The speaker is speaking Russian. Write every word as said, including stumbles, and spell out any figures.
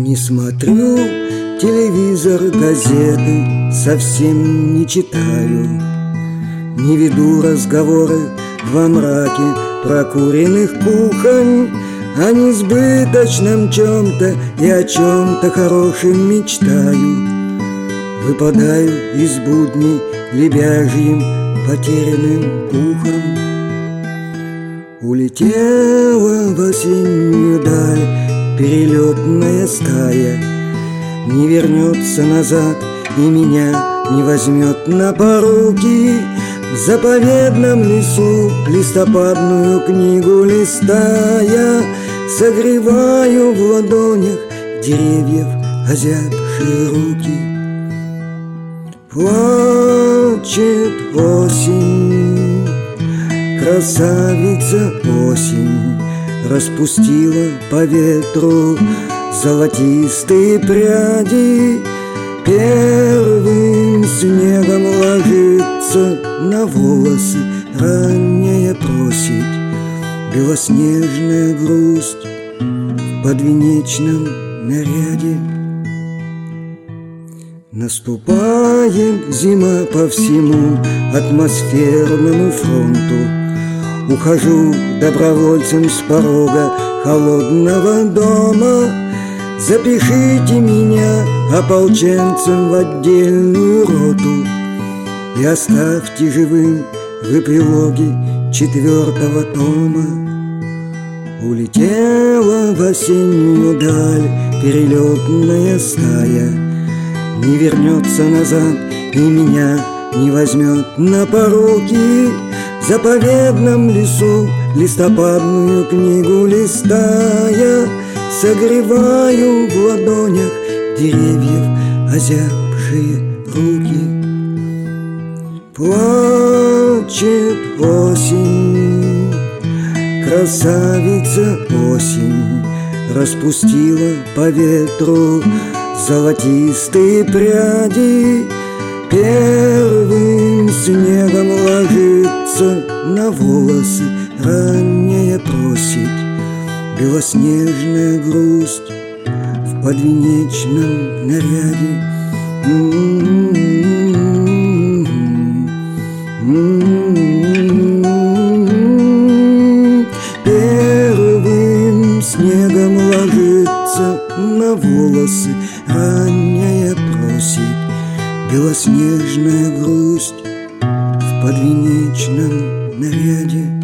Не смотрю телевизор, газеты совсем не читаю, не веду разговоры во мраке прокуренных кухонь, о несбыточном чем-то и о чем-то хорошем мечтаю. Выпадаю из будней лебяжьим потерянным пухом. Улетела в осеннюю даль перелетная стая, не вернется назад и меня не возьмет на поруки. В заповедном лесу листопадную книгу листая, согреваю в ладонях деревьев озябшие руки. Плачет осень, красавица осень, распустила по ветру золотистые пряди. Первым снегом ложится на волосы ранняя просить, белоснежная грусть в подвенечном наряде. Наступает зима по всему атмосферному фронту. Ухожу добровольцем с порога холодного дома. Запишите меня ополченцем в отдельную роту и оставьте живым в эпилоге четвертого тома. Улетела в осеннюю даль перелетная стая, не вернется назад и меня не возьмет на поруки. В заповедном лесу листопадную книгу листая, согреваю в ладонях деревьев озябшие руки. Плачет осень, красавица осень, распустила по ветру золотистые пряди. Первым снегом ложится на волосы ранняя просить, белоснежная грусть в подвенечном наряде. Первым снегом ложится на волосы ранняя просить, белоснежная грусть в подвенечном наряде.